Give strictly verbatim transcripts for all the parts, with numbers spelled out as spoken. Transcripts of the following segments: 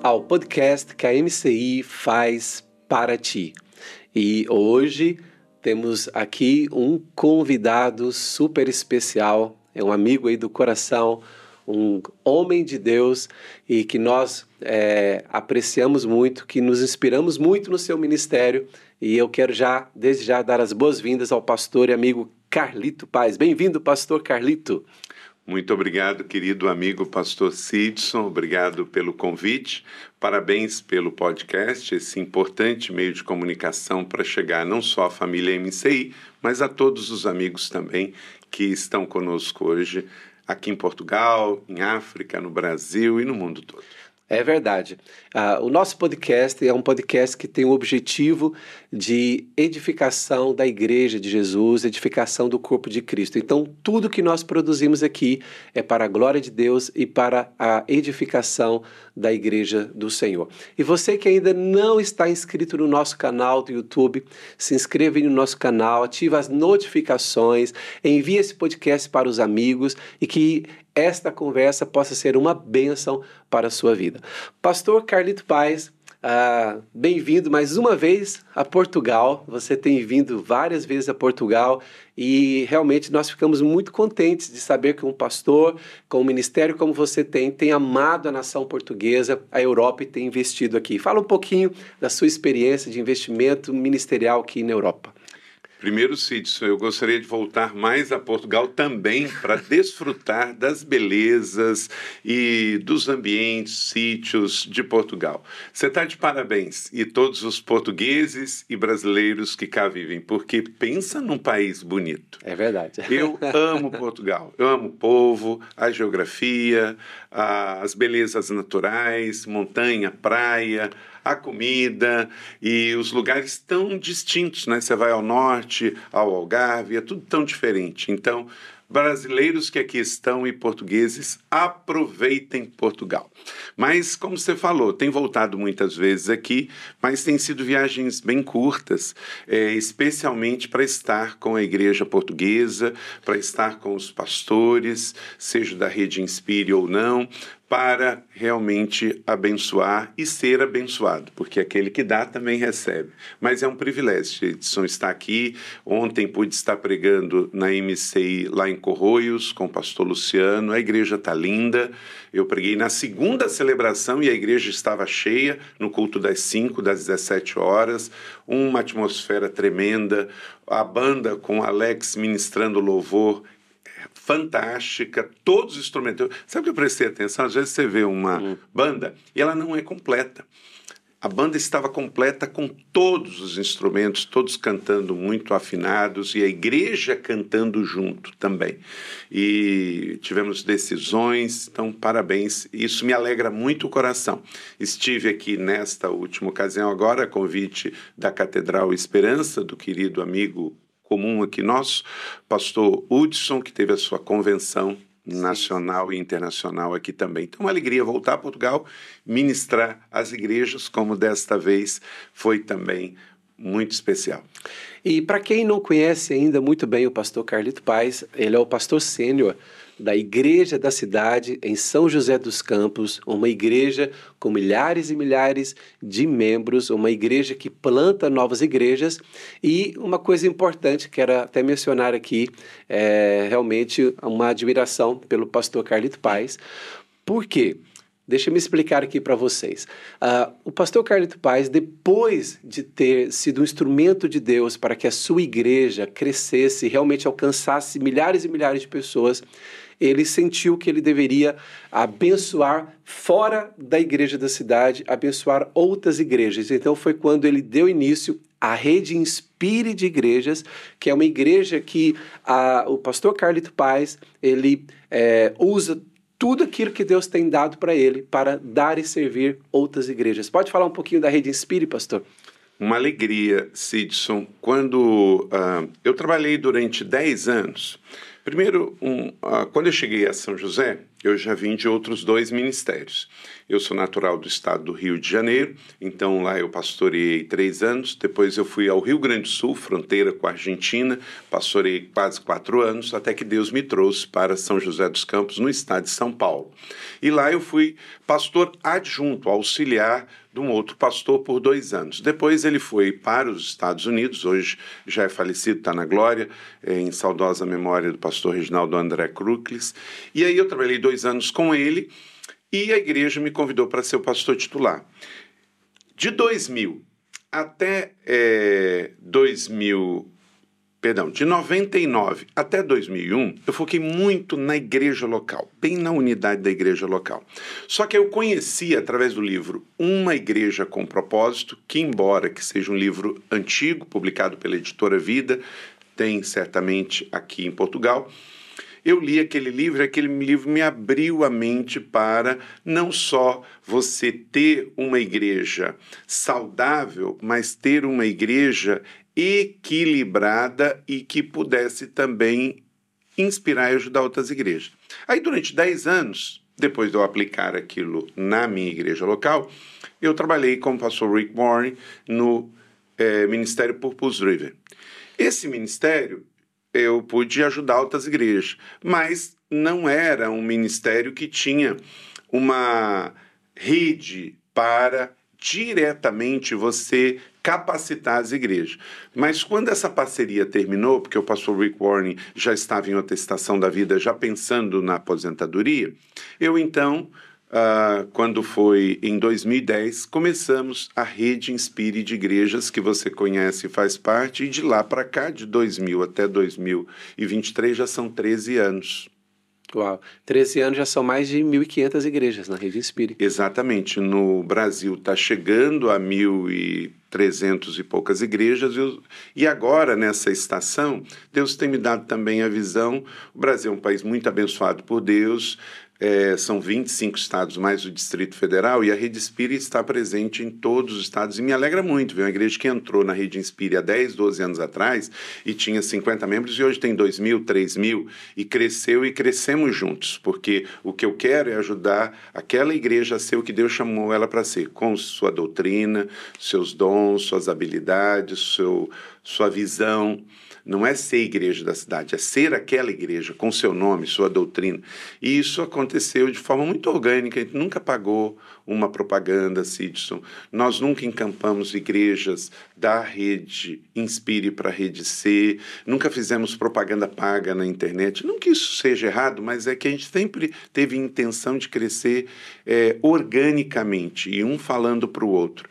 ao podcast que a M C I faz para ti. E hoje temos aqui um convidado super especial, é um amigo aí do coração, um homem de Deus e que nós é, apreciamos muito, que nos inspiramos muito no seu ministério. E eu quero já, desde já, dar as boas-vindas ao pastor e amigo Carlito Paes. Bem-vindo, pastor Carlito. Muito obrigado, querido amigo pastor Sidson, obrigado pelo convite, parabéns pelo podcast, esse importante meio de comunicação para chegar não só à família M C I, mas a todos os amigos também que estão conosco hoje, aqui em Portugal, em África, no Brasil e no mundo todo. É verdade. Uh, o nosso podcast é um podcast que tem o objetivo de edificação da Igreja de Jesus, edificação do corpo de Cristo. Então, tudo que nós produzimos aqui é para a glória de Deus e para a edificação da Igreja do Senhor. E você que ainda não está inscrito no nosso canal do YouTube, se inscreva no nosso canal, ative as notificações, envie esse podcast para os amigos e que esta conversa possa ser uma bênção para a sua vida. Pastor Carlito Paes, ah, bem-vindo mais uma vez a Portugal. Você tem vindo várias vezes a Portugal e realmente nós ficamos muito contentes de saber que um pastor com um ministério como você tem, tem amado a nação portuguesa, a Europa e tem investido aqui. Fala um pouquinho da sua experiência de investimento ministerial aqui na Europa. Primeiro, Sidson, eu gostaria de voltar mais a Portugal também para desfrutar das belezas e dos ambientes, sítios de Portugal. Você está de parabéns, e todos os portugueses e brasileiros que cá vivem, porque pensa num país bonito. É verdade. Eu amo Portugal, eu amo o povo, a geografia, as belezas naturais, montanha, praia, a comida e os lugares tão distintos, né? Você vai ao norte, ao Algarve, é tudo tão diferente. Então, brasileiros que aqui estão e portugueses, aproveitem Portugal. Mas, como você falou, tem voltado muitas vezes aqui, mas tem sido viagens bem curtas, é, especialmente para estar com a igreja portuguesa, para estar com os pastores, seja da Rede Inspire ou não, para realmente abençoar e ser abençoado, porque aquele que dá também recebe. Mas é um privilégio, Edson, estar aqui. Ontem pude estar pregando na M C I lá em Corroios com o pastor Luciano. A igreja está linda. Eu preguei na segunda celebração e a igreja estava cheia no culto das cinco, das dezessete horas. Uma atmosfera tremenda. A banda com Alex ministrando louvor fantástica, todos os instrumentos. Sabe o que eu prestei atenção? Às vezes você vê uma hum. banda e ela não é completa. A banda estava completa com todos os instrumentos, todos cantando muito afinados e a igreja cantando junto também. E tivemos decisões, então parabéns. Isso me alegra muito o coração. Estive aqui nesta última ocasião agora, a convite da Catedral Esperança, do querido amigo comum aqui nosso, pastor Hudson, que teve a sua convenção nacional e internacional aqui também. Então, uma alegria voltar a Portugal, ministrar as igrejas, como desta vez foi também muito especial. E para quem não conhece ainda muito bem o pastor Carlito Paes, ele é o pastor sênior da Igreja da Cidade, em São José dos Campos, uma igreja com milhares e milhares de membros, uma igreja que planta novas igrejas. E uma coisa importante, quero até mencionar aqui, é realmente uma admiração pelo pastor Carlito Paes. Por quê? Deixa eu me explicar aqui para vocês. Uh, o pastor Carlito Paes, depois de ter sido um instrumento de Deus para que a sua igreja crescesse, realmente alcançasse milhares e milhares de pessoas, ele sentiu que ele deveria abençoar fora da igreja da cidade, abençoar outras igrejas. Então foi quando ele deu início à Rede Inspire de Igrejas, que é uma igreja que uh, o pastor Carlito Paes, ele é, usa tudo aquilo que Deus tem dado para ele, para dar e servir outras igrejas. Pode falar um pouquinho da Rede Inspire, pastor? Uma alegria, Sidson. Quando uh, eu trabalhei durante dez anos, primeiro, um, uh, quando eu cheguei a São José, eu já vim de outros dois ministérios. Eu sou natural do estado do Rio de Janeiro, então lá eu pastoreei três anos. Depois eu fui ao Rio Grande do Sul, fronteira com a Argentina, pastoreei quase quatro anos, até que Deus me trouxe para São José dos Campos, no estado de São Paulo. E lá eu fui pastor adjunto, auxiliar de um outro pastor por dois anos. Depois ele foi para os Estados Unidos, hoje já é falecido, está na glória, é, em saudosa memória do pastor Reginaldo André Cruclis. E aí eu trabalhei dois anos com ele e a igreja me convidou para ser o pastor titular. De dois mil até é, dois mil... Perdão, de noventa e nove até dois mil e um, eu foquei muito na igreja local, bem na unidade da igreja local. Só que eu conheci, através do livro Uma Igreja com Propósito, que embora que seja um livro antigo, publicado pela editora Vida, tem certamente aqui em Portugal, eu li aquele livro e aquele livro me abriu a mente para não só você ter uma igreja saudável, mas ter uma igreja equilibrada e que pudesse também inspirar e ajudar outras igrejas. Aí, durante dez anos, depois de eu aplicar aquilo na minha igreja local, eu trabalhei com o pastor Rick Warren no é, Ministério Purpose Driven. Esse ministério, eu pude ajudar outras igrejas, mas não era um ministério que tinha uma rede para diretamente você capacitar as igrejas. Mas quando essa parceria terminou, porque o pastor Rick Warren já estava em outra estação da vida, já pensando na aposentadoria, eu então, uh, quando foi em dois mil e dez, começamos a Rede Inspire de igrejas, que você conhece e faz parte, e de lá para cá, de dois mil até dois mil e vinte e três, já são treze anos. Uau, treze anos já são mais de mil e quinhentas igrejas na Rede Inspire. Exatamente, no Brasil está chegando a mil e trezentas e poucas igrejas, eu, e agora nessa estação, Deus tem me dado também a visão, o Brasil é um país muito abençoado por Deus, é, são vinte e cinco estados mais o Distrito Federal, e a Rede Inspire está presente em todos os estados, e me alegra muito ver uma igreja que entrou na Rede Inspire há dez, doze anos atrás, e tinha cinquenta membros, e hoje tem dois mil, três mil, e cresceu e crescemos juntos, porque o que eu quero é ajudar aquela igreja a ser o que Deus chamou ela para ser, com sua doutrina, seus dons, suas habilidades, seu, sua visão. Não é ser igreja da cidade, é ser aquela igreja com seu nome, sua doutrina. E isso aconteceu de forma muito orgânica, a gente nunca pagou uma propaganda, Sidson. Nós nunca encampamos igrejas da Rede Inspire para a Rede C, nunca fizemos propaganda paga na internet. Não que isso seja errado, mas é que a gente sempre teve intenção de crescer é, organicamente, e um falando para o outro.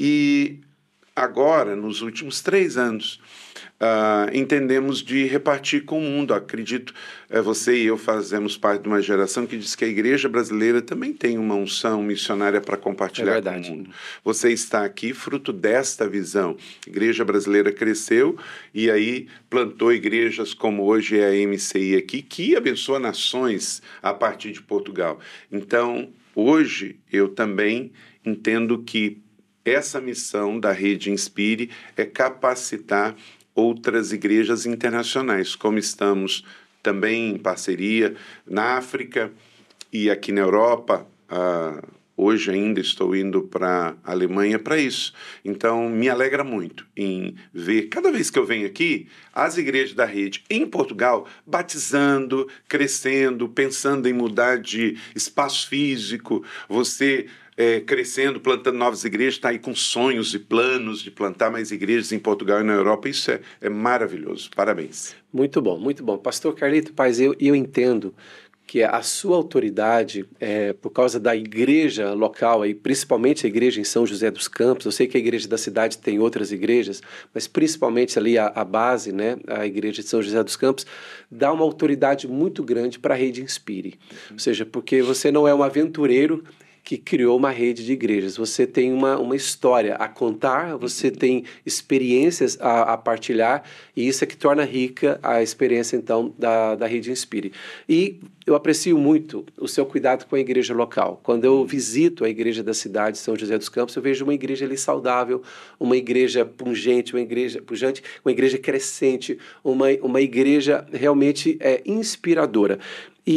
E agora, nos últimos três anos, Uh, entendemos de repartir com o mundo. Acredito, uh, você e eu fazemos parte de uma geração que diz que a igreja brasileira também tem uma unção missionária para compartilhar é com o mundo. Você está aqui fruto desta visão. A igreja brasileira cresceu e aí plantou igrejas como hoje é a M C I aqui, que abençoa nações a partir de Portugal. Então, hoje, eu também entendo que essa missão da Rede Inspire é capacitar outras igrejas internacionais, como estamos também em parceria na África e aqui na Europa. Ah, hoje ainda estou indo para a Alemanha para isso. Então, me alegra muito em ver, cada vez que eu venho aqui, as igrejas da rede em Portugal batizando, crescendo, pensando em mudar de espaço físico, você... É, crescendo, plantando novas igrejas, está aí com sonhos e planos de plantar mais igrejas em Portugal e na Europa. Isso é, é maravilhoso. Parabéns. Muito bom, muito bom. Pastor Carlito Paes, eu, eu entendo que a sua autoridade, é, por causa da igreja local, aí, principalmente a igreja em São José dos Campos, eu sei que a igreja da cidade tem outras igrejas, mas principalmente ali a, a base, né, a igreja de São José dos Campos, dá uma autoridade muito grande para a Rede Inspire. Uhum. Ou seja, porque você não é um aventureiro que criou uma rede de igrejas. Você tem uma, uma história a contar, você tem experiências a, a partilhar, e isso é que torna rica a experiência, então, da, da Rede Inspire. E eu aprecio muito o seu cuidado com a igreja local. Quando eu visito a igreja da cidade de São José dos Campos, eu vejo uma igreja ali saudável, uma igreja pungente, uma igreja pujante, uma igreja crescente, uma, uma igreja realmente é, inspiradora. E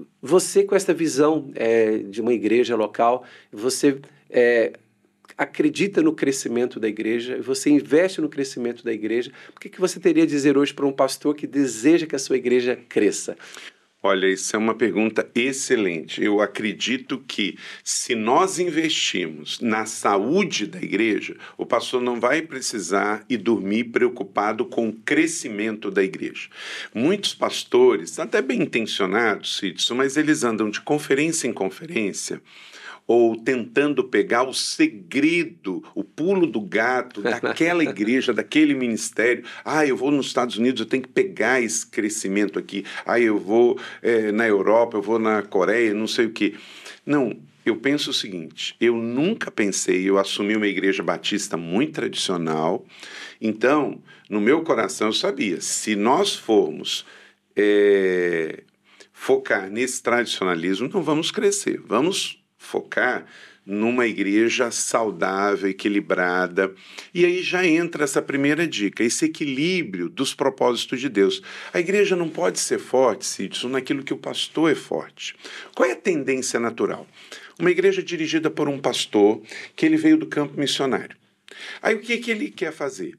você com essa visão é, de uma igreja local, você é, acredita no crescimento da igreja, você investe no crescimento da igreja. O que, que você teria a dizer hoje para um pastor que deseja que a sua igreja cresça? Olha, isso é uma pergunta excelente. Eu acredito que se nós investirmos na saúde da igreja, o pastor não vai precisar ir dormir preocupado com o crescimento da igreja. Muitos pastores, até bem intencionados, Sidson, mas eles andam de conferência em conferência, ou tentando pegar o segredo, o pulo do gato daquela igreja, daquele ministério. Ah, eu vou nos Estados Unidos, eu tenho que pegar esse crescimento aqui. Ah, eu vou é, na Europa, eu vou na Coreia, não sei o quê. Não, eu penso o seguinte, eu nunca pensei, eu assumi uma igreja batista muito tradicional, então, no meu coração eu sabia, se nós formos é, focar nesse tradicionalismo, não vamos crescer, vamos focar numa igreja saudável, equilibrada. E aí já entra essa primeira dica, esse equilíbrio dos propósitos de Deus. A igreja não pode ser forte, Sidson, naquilo que o pastor é forte. Qual é a tendência natural? Uma igreja dirigida por um pastor que ele veio do campo missionário. Aí o que, que ele quer fazer?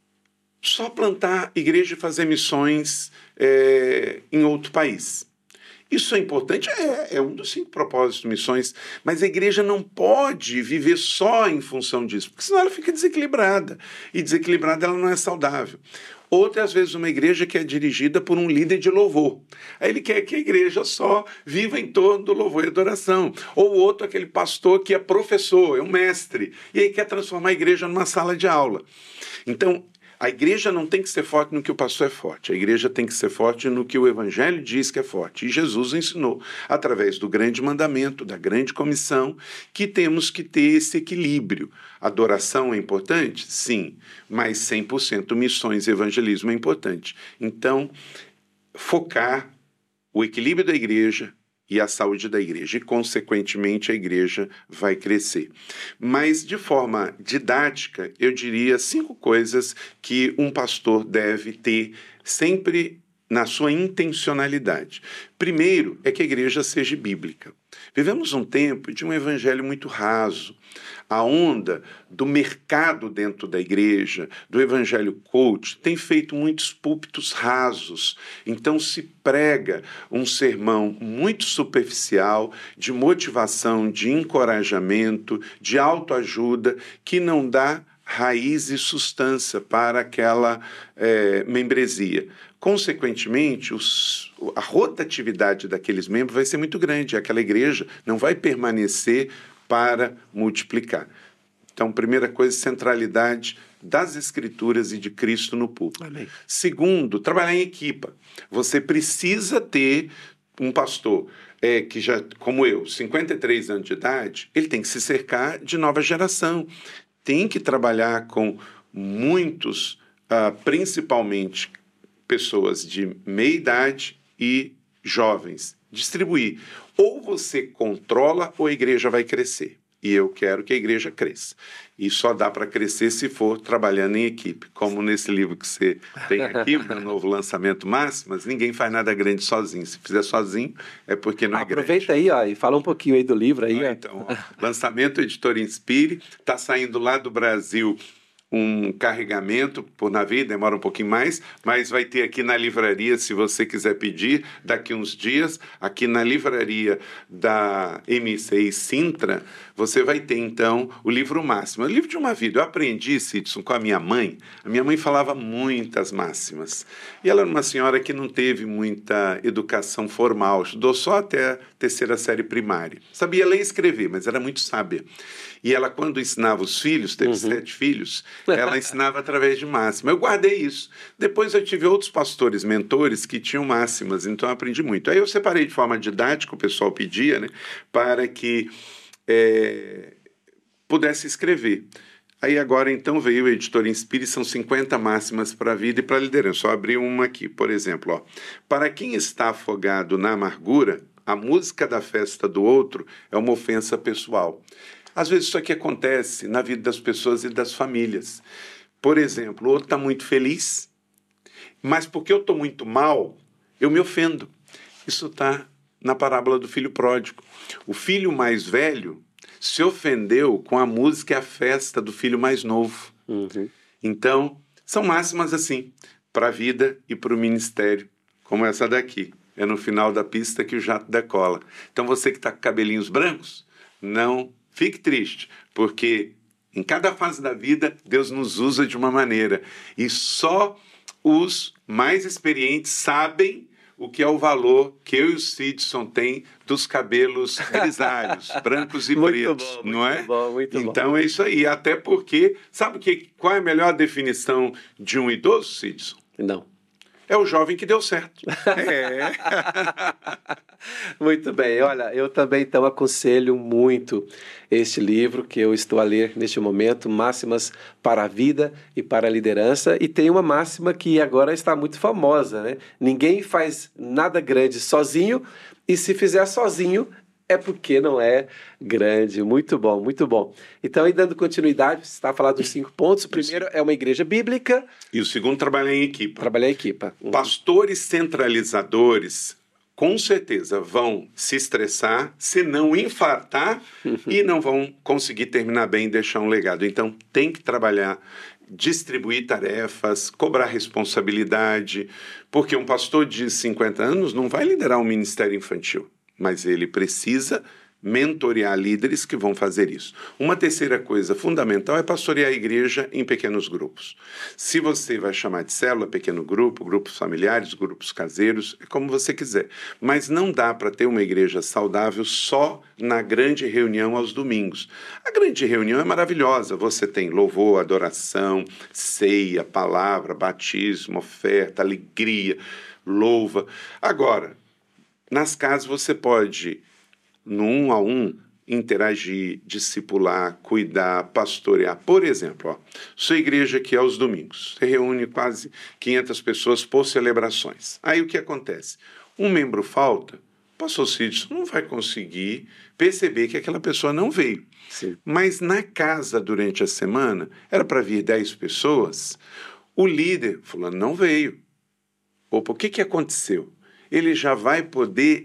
Só plantar igreja e fazer missões é, em outro país. Isso é importante? É, é um dos cinco propósitos de missões, mas a igreja não pode viver só em função disso, porque senão ela fica desequilibrada, e desequilibrada ela não é saudável. Outras vezes uma igreja que é dirigida por um líder de louvor. Aí ele quer que a igreja só viva em torno do louvor e adoração. Ou outro, aquele pastor que é professor, é um mestre, e aí quer transformar a igreja numa sala de aula. Então, a igreja não tem que ser forte no que o pastor é forte. A igreja tem que ser forte no que o evangelho diz que é forte. E Jesus ensinou, através do grande mandamento, da grande comissão, que temos que ter esse equilíbrio. Adoração é importante? Sim, mas cem por cento missões e evangelismo é importante. Então, focar o equilíbrio da igreja e a saúde da igreja, e, consequentemente, a igreja vai crescer. Mas, de forma didática, eu diria cinco coisas que um pastor deve ter sempre na sua intencionalidade. Primeiro, é que a igreja seja bíblica. Vivemos um tempo de um evangelho muito raso. A onda do mercado dentro da igreja, do evangelho coach, tem feito muitos púlpitos rasos. Então se prega um sermão muito superficial, de motivação, de encorajamento, de autoajuda, que não dá raiz e substância para aquela é, membresia. Consequentemente, os, a rotatividade daqueles membros vai ser muito grande. Aquela igreja não vai permanecer para multiplicar. Então, primeira coisa, centralidade das Escrituras e de Cristo no púlpito. Amém. Segundo, trabalhar em equipa. Você precisa ter um pastor é, que já, como eu, cinquenta e três anos de idade, ele tem que se cercar de nova geração. Tem que trabalhar com muitos, uh, principalmente pessoas de meia idade e jovens. Distribuir. Ou você controla ou a igreja vai crescer. E eu quero que a igreja cresça. E só dá para crescer se for trabalhando em equipe. Como nesse livro que você tem aqui, o novo lançamento Máximas, ninguém faz nada grande sozinho. Se fizer sozinho, é porque não é grande. Aproveita aí, ó, e fala um pouquinho aí do livro. Aí, ah, então, ó, lançamento Editora Inspire, está saindo lá do Brasil um carregamento por navio, demora um pouquinho mais, mas vai ter aqui na livraria, se você quiser pedir, daqui uns dias, aqui na livraria da M seis Sintra, você vai ter, então, o livro Máximo. O livro de uma vida. Eu aprendi, Sidson, com a minha mãe. A minha mãe falava muitas máximas. E ela era uma senhora que não teve muita educação formal, estudou só até a terceira série primária. Sabia ler e escrever, mas era muito sábia. E ela, quando ensinava os filhos, teve uhum. sete filhos, ela ensinava através de máxima. Eu guardei isso. Depois eu tive outros pastores, mentores, que tinham máximas, então eu aprendi muito. Aí eu separei de forma didática, o pessoal pedia, né, para que é, pudesse escrever. Aí agora, então, veio o Editor Inspire, são cinquenta máximas para a vida e para a liderança. Só abri uma aqui, por exemplo. Ó. Para quem está afogado na amargura, a música da festa do outro é uma ofensa pessoal. Às vezes isso aqui acontece na vida das pessoas e das famílias. Por exemplo, o outro está muito feliz, mas porque eu estou muito mal, eu me ofendo. Isso está na parábola do filho pródigo. O filho mais velho se ofendeu com a música e a festa do filho mais novo. Uhum. Então, são máximas assim, para a vida e para o ministério, como essa daqui. É no final da pista que o jato decola. Então, você que está com cabelinhos brancos, não fique triste, porque em cada fase da vida, Deus nos usa de uma maneira. E só os mais experientes sabem o que é o valor que eu e o Sidson tem dos cabelos grisalhos, brancos e Muito pretos, bom, não muito é? bom, muito bom. Então é isso aí. Até porque, sabe que, qual é a melhor definição de um idoso, Sidson? Não. É o jovem que deu certo. É. Muito bem. Olha, eu também então aconselho muito este livro que eu estou a ler neste momento, Máximas para a Vida e para a Liderança, e tem uma máxima que agora está muito famosa, né? Ninguém faz nada grande sozinho, e se fizer sozinho, é porque não é grande. Muito bom, muito bom. Então, aí dando continuidade, você está a falar dos cinco pontos. O primeiro é uma igreja bíblica. E o segundo, trabalhar em equipa. Trabalhar em equipa. Uhum. Pastores centralizadores, com certeza, vão se estressar, se não infartar, e não vão conseguir terminar bem e deixar um legado. Então, tem que trabalhar, distribuir tarefas, cobrar responsabilidade, porque um pastor de cinquenta anos não vai liderar um ministério infantil, mas ele precisa mentorear líderes que vão fazer isso. Uma terceira coisa fundamental é pastorear a igreja em pequenos grupos. Se você vai chamar de célula, pequeno grupo, grupos familiares, grupos caseiros, é como você quiser. Mas não dá para ter uma igreja saudável só na grande reunião aos domingos. A grande reunião é maravilhosa. Você tem louvor, adoração, ceia, palavra, batismo, oferta, alegria, louva. Agora, nas casas você pode, no um a um, interagir, discipular, cuidar, pastorear. Por exemplo, ó, sua igreja aqui aos domingos, você reúne quase quinhentas pessoas por celebrações. Aí o que acontece? Um membro falta, o pastor Sidson não vai conseguir perceber que aquela pessoa não veio. Sim. Mas na casa, durante a semana, era para vir dez pessoas, o líder falou, não veio. Opa, o que, que aconteceu? Ele já vai poder,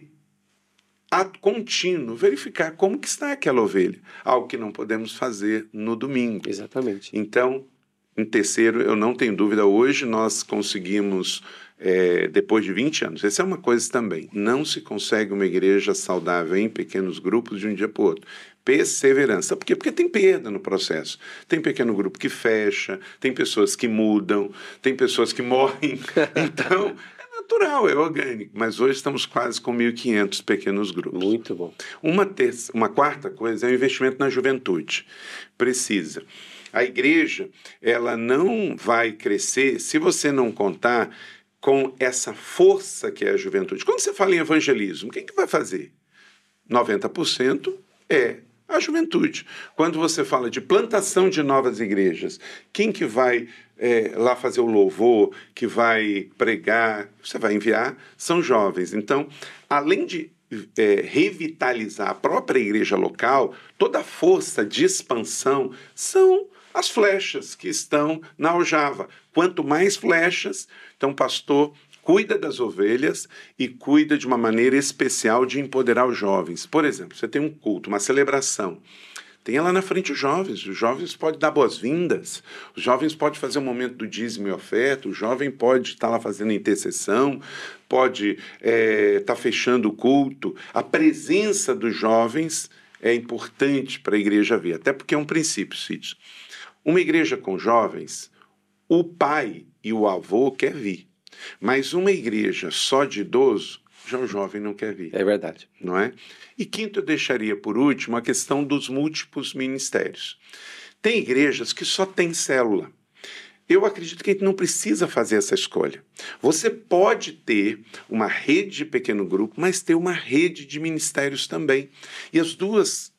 a contínuo, verificar como que está aquela ovelha. Algo que não podemos fazer no domingo. Exatamente. Então, em terceiro, eu não tenho dúvida, hoje nós conseguimos, é, depois de vinte anos, essa é uma coisa também, não se consegue uma igreja saudável em pequenos grupos de um dia para o outro. Perseverança. Por quê? Porque tem perda no processo. Tem pequeno grupo que fecha, tem pessoas que mudam, tem pessoas que morrem. Então, natural, é orgânico, mas hoje estamos quase com mil e quinhentos pequenos grupos. Muito bom. Uma, terça, uma quarta coisa é o investimento na juventude. Precisa. A igreja, ela não vai crescer se você não contar com essa força que é a juventude. Quando você fala em evangelismo, quem que vai fazer? noventa por cento é a juventude. Quando você fala de plantação de novas igrejas, quem que vai é, lá fazer o louvor, que vai pregar, você vai enviar, são jovens. Então, além de é, revitalizar a própria igreja local, toda a força de expansão são as flechas que estão na aljava. Quanto mais flechas, então, pastor, cuida das ovelhas e cuida de uma maneira especial de empoderar os jovens. Por exemplo, você tem um culto, uma celebração. Tenha lá na frente os jovens. Os jovens podem dar boas-vindas. Os jovens podem fazer um momento do dízimo e oferta. O jovem pode estar lá fazendo intercessão. Pode estar é, tá fechando o culto. A presença dos jovens é importante para a igreja ver. Até porque é um princípio, Cid. Uma igreja com jovens, o pai e o avô quer vir. Mas uma igreja só de idoso, já o jovem não quer vir. É verdade. Não é? E quinto, eu deixaria por último a questão dos múltiplos ministérios. Tem igrejas que só têm célula. Eu acredito que a gente não precisa fazer essa escolha. Você pode ter uma rede de pequeno grupo, mas ter uma rede de ministérios também. E as duas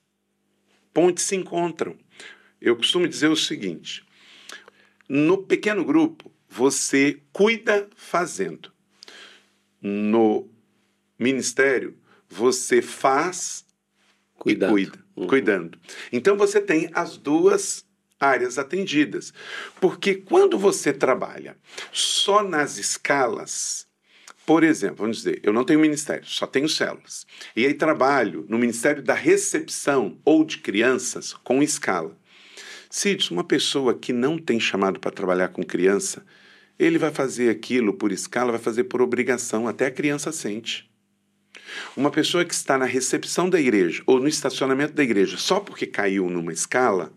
pontes se encontram. Eu costumo dizer o seguinte, no pequeno grupo, você cuida fazendo. No ministério, você faz Cuidado. e cuida, Uhum. cuidando. Então, você tem as duas áreas atendidas. Porque quando você trabalha só nas escalas, Por exemplo, vamos dizer, eu não tenho ministério, só tenho células. E aí trabalho no Ministério da Recepção ou de Crianças com escala. Cídio, uma pessoa que não tem chamado para trabalhar com criança, ele vai fazer aquilo por escala, vai fazer por obrigação, até a criança sente. Uma pessoa que está na recepção da igreja ou no estacionamento da igreja só porque caiu numa escala,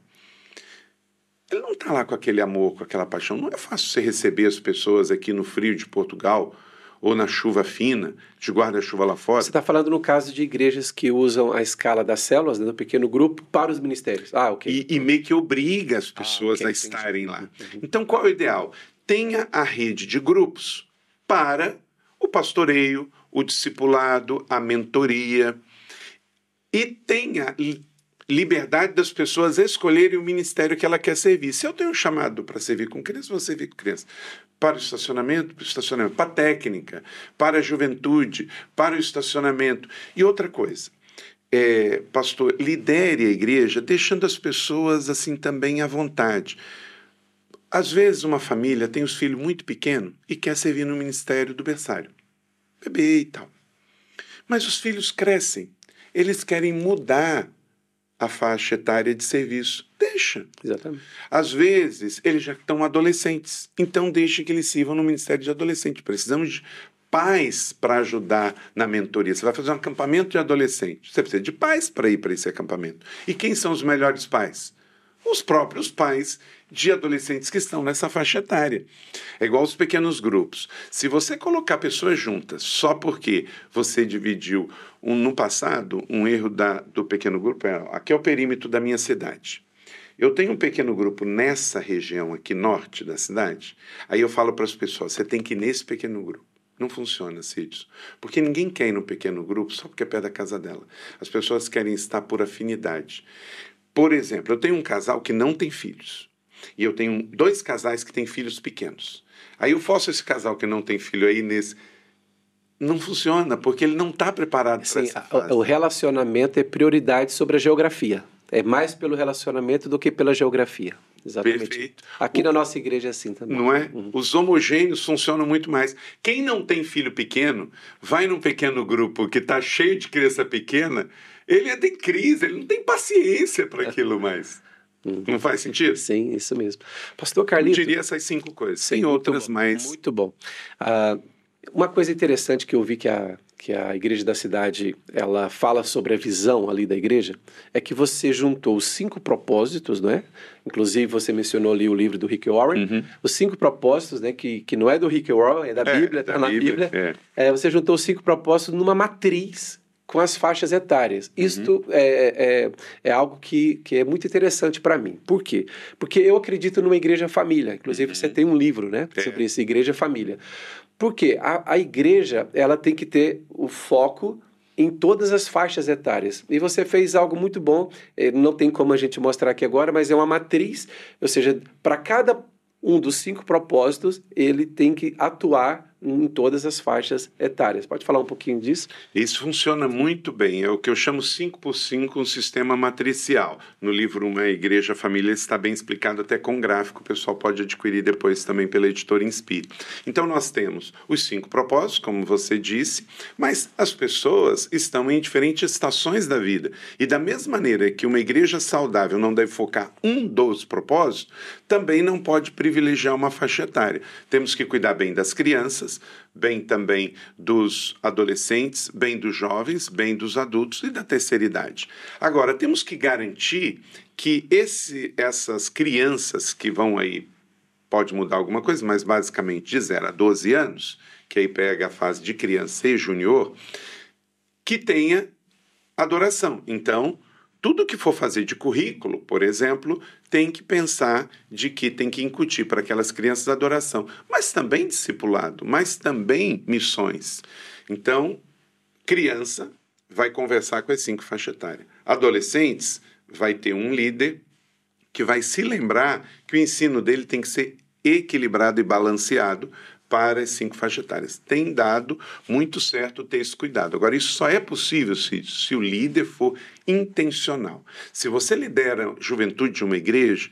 ele não está lá com aquele amor, com aquela paixão. Não é fácil você receber as pessoas aqui no frio de Portugal ou na chuva fina, de guarda-chuva lá fora. Você está falando no caso de igrejas que usam a escala das células, né, do pequeno grupo, para os ministérios. Ah, ok. E, e meio que obriga as pessoas ah, okay, a estarem entendi. lá. Uhum. Então, qual é o ideal? Tenha a rede de grupos para o pastoreio, o discipulado, a mentoria, e tenha liberdade das pessoas escolherem o ministério que ela quer servir. Se eu tenho um chamado para servir com criança, vou servir com criança. Para o estacionamento, para o estacionamento, para a técnica, para a juventude, para o estacionamento. E outra coisa, é, pastor, lidere a igreja deixando as pessoas assim também à vontade. Às vezes uma família tem os filhos muito pequenos e quer servir no ministério do berçário. Bebê e tal. Mas os filhos crescem. Eles querem mudar a faixa etária de serviço. Deixa. Exatamente. Às vezes, eles já estão adolescentes. Então, deixe que eles sirvam no Ministério de Adolescente. Precisamos de pais para ajudar na mentoria. Você vai fazer um acampamento de adolescentes. Você precisa de pais para ir para esse acampamento. E quem são os melhores pais? Os próprios pais de adolescentes que estão nessa faixa etária. É igual os pequenos grupos. Se você colocar pessoas juntas só porque você dividiu um, no passado, um erro da, do pequeno grupo, é, aqui é o perímetro da minha cidade. Eu tenho um pequeno grupo nessa região aqui, norte da cidade, aí eu falo para as pessoas, você tem que ir nesse pequeno grupo. Não funciona, Cídio. Porque ninguém quer ir no pequeno grupo só porque é perto da casa dela. As pessoas querem estar por afinidade. Por exemplo, eu tenho um casal que não tem filhos. E eu tenho dois casais que têm filhos pequenos. Aí eu forço esse casal que não tem filho aí nesse... Não funciona, porque ele não está preparado para essa fase. O relacionamento é prioridade sobre a geografia. É mais pelo relacionamento do que pela geografia. Exatamente. Perfeito. Aqui o... na nossa igreja é assim também. Não é? Uhum. Os homogêneos funcionam muito mais. Quem não tem filho pequeno, vai num pequeno grupo que está cheio de criança pequena, ele é de crise, ele não tem paciência para aquilo mais. Uhum. Não faz sentido? Sim, isso mesmo. Pastor Carlito... Eu diria essas cinco coisas. Sim, tem outras bom, mais... Muito bom. Uh, uma coisa interessante que eu vi que a, que a igreja da cidade, ela fala sobre a visão ali da igreja, é que você juntou os cinco propósitos, não é? Inclusive, você mencionou ali o livro do Rick Warren, uhum. Os cinco propósitos, né, que, que não é do Rick Warren, é da é, Bíblia, está na Bíblia. É. É, você juntou os cinco propósitos numa matriz com as faixas etárias. Isto uhum. é, é, é algo que, que é muito interessante para mim. Por quê? Porque eu acredito numa igreja família. Inclusive, uhum. você tem um livro, né, é. sobre isso, Igreja Família. Por quê? A, a igreja, ela tem que ter o foco em todas as faixas etárias. E você fez algo muito bom, não tem como a gente mostrar aqui agora, mas é uma matriz, ou seja, para cada um dos cinco propósitos, ele tem que atuar em todas as faixas etárias. Pode falar um pouquinho disso? Isso funciona muito bem. É o que eu chamo cinco por cinco, um sistema matricial. No livro Uma Igreja Família está bem explicado, até com gráfico. O pessoal pode adquirir depois também pela editora Inspire. Então, nós temos os cinco propósitos, como você disse, mas as pessoas estão em diferentes estações da vida. E da mesma maneira que uma igreja saudável não deve focar um dos propósitos, também não pode privilegiar uma faixa etária. Temos que cuidar bem das crianças, bem também dos adolescentes, bem dos jovens, bem dos adultos e da terceira idade. Agora, temos que garantir que esse, essas crianças que vão aí, pode mudar alguma coisa, mas basicamente de zero a doze anos, que aí pega a fase de criança e junior, que tenha adoração. Então, tudo que for fazer de currículo, por exemplo, tem que pensar de que tem que incutir para aquelas crianças adoração, mas também discipulado, mas também missões. Então, criança vai conversar com as cinco faixas etárias. Adolescentes vai ter um líder que vai se lembrar que o ensino dele tem que ser equilibrado e balanceado para as cinco faixas etárias. Tem dado muito certo ter esse cuidado. Agora, isso só é possível se, se o líder for intencional. Se você lidera a juventude de uma igreja,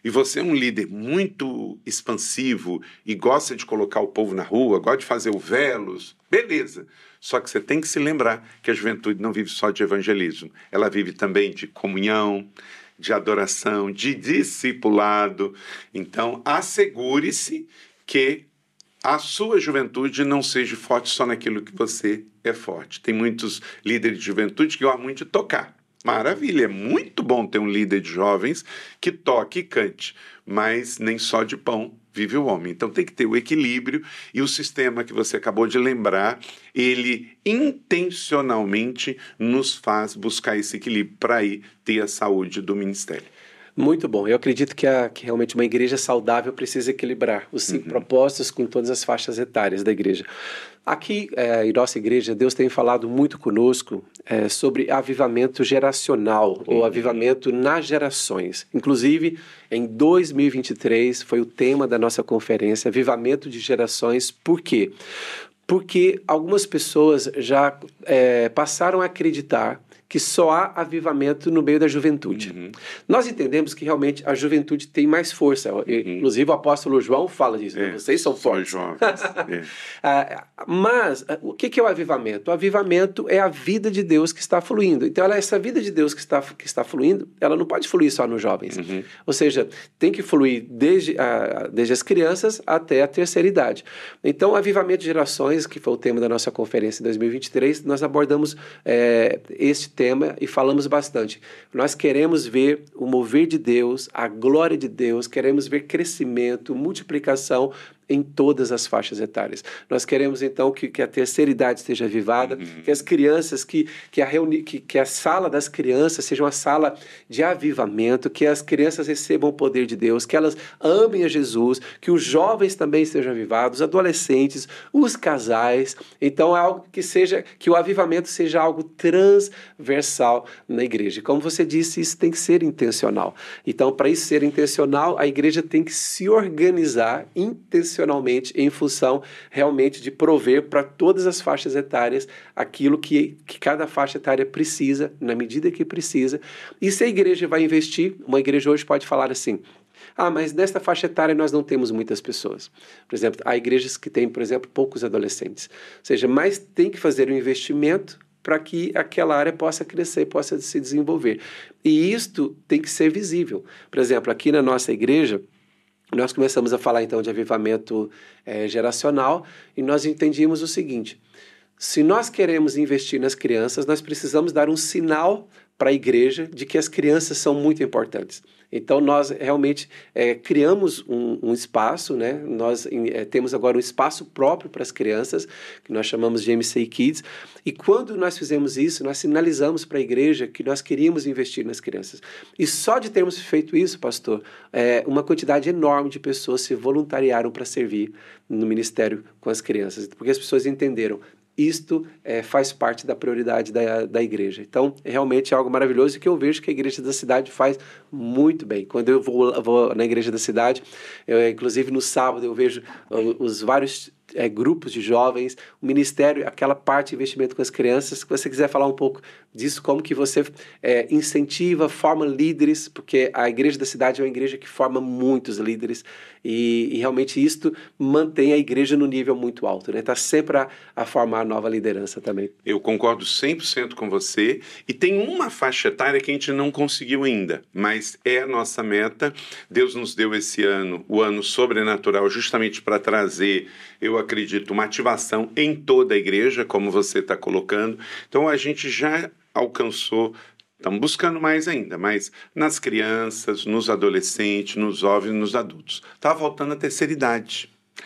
e você é um líder muito expansivo e gosta de colocar o povo na rua, gosta de fazer o velos, beleza. Só que você tem que se lembrar que a juventude não vive só de evangelismo. Ela vive também de comunhão, de adoração, de discipulado. Então, assegure-se que a sua juventude não seja forte só naquilo que você é forte. Tem muitos líderes de juventude que gostam muito de tocar. Maravilha, é muito bom ter um líder de jovens que toque e cante, mas nem só de pão vive o homem. Então tem que ter o equilíbrio, e o sistema que você acabou de lembrar, ele intencionalmente nos faz buscar esse equilíbrio para aí ter a saúde do ministério. Muito bom. Eu acredito que, a, que realmente uma igreja saudável precisa equilibrar os cinco uhum. propósitos com todas as faixas etárias da igreja. Aqui, é, em nossa igreja, Deus tem falado muito conosco é, sobre avivamento geracional, uhum. ou avivamento nas gerações. Inclusive, em dois mil e vinte e três, foi o tema da nossa conferência, avivamento de gerações. Por quê? Porque algumas pessoas já é, passaram a acreditar que só há avivamento no meio da juventude. Uhum. Nós entendemos que realmente a juventude tem mais força. Uhum. Inclusive o apóstolo João fala disso, é, né? Vocês são fortes. é. ah, mas o que é o avivamento? O avivamento é a vida de Deus que está fluindo. Então ela, essa vida de Deus que está, que está fluindo, ela não pode fluir só nos jovens. Uhum. Ou seja, tem que fluir desde, a, desde as crianças até a terceira idade. Então o avivamento de gerações, que foi o tema da nossa conferência em dois mil e vinte e três, nós abordamos é, este tema tema e falamos bastante. Nós queremos ver o mover de Deus, a glória de Deus, queremos ver crescimento, multiplicação em todas as faixas etárias. Nós queremos, então, que, que a terceira idade esteja avivada, uhum. que as crianças, que, que, a reuni- que, que a sala das crianças seja uma sala de avivamento, que as crianças recebam o poder de Deus, que elas amem a Jesus, que os jovens também sejam avivados, os adolescentes, os casais. Então, é algo que seja, que o avivamento seja algo transversal na igreja. E como você disse, isso tem que ser intencional. Então, para isso ser intencional, a igreja tem que se organizar intencionalmente em função realmente de prover para todas as faixas etárias aquilo que, que cada faixa etária precisa, na medida que precisa. E se a igreja vai investir, uma igreja hoje pode falar assim: ah, mas nesta faixa etária nós não temos muitas pessoas. Por exemplo, há igrejas que têm, por exemplo, poucos adolescentes. Ou seja, mas tem que fazer um investimento para que aquela área possa crescer, possa se desenvolver. E isto tem que ser visível. Por exemplo, aqui na nossa igreja, nós começamos a falar então de avivamento é, geracional, e nós entendíamos o seguinte: se nós queremos investir nas crianças, nós precisamos dar um sinal para a igreja de que as crianças são muito importantes. Então, nós realmente é, criamos um, um espaço, né? Nós é, temos agora um espaço próprio para as crianças, que nós chamamos de M C Kids, e quando nós fizemos isso, nós sinalizamos para a igreja que nós queríamos investir nas crianças. E só de termos feito isso, pastor, é, uma quantidade enorme de pessoas se voluntariaram para servir no ministério com as crianças, porque as pessoas entenderam: isto é, faz parte da prioridade da, da igreja. Então, realmente é algo maravilhoso, que eu vejo que a igreja da cidade faz muito bem. Quando eu vou, vou na igreja da cidade, eu, inclusive no sábado, eu vejo os vários é, grupos de jovens, o ministério, aquela parte de investimento com as crianças. Se você quiser falar um pouco disso, como que você é, incentiva, forma líderes, porque a igreja da cidade é uma igreja que forma muitos líderes, e, e realmente isto mantém a igreja no nível muito alto, né? Está sempre a, a formar nova liderança também. Eu concordo cem por cento com você, e tem uma faixa etária que a gente não conseguiu ainda, mas é a nossa meta. Deus nos deu esse ano, o ano sobrenatural, justamente para trazer, eu acredito, uma ativação em toda a igreja, como você está colocando. Então a gente já alcançou, estamos buscando mais ainda, mas nas crianças, nos adolescentes, nos jovens, nos adultos. Está faltando a terceira idade.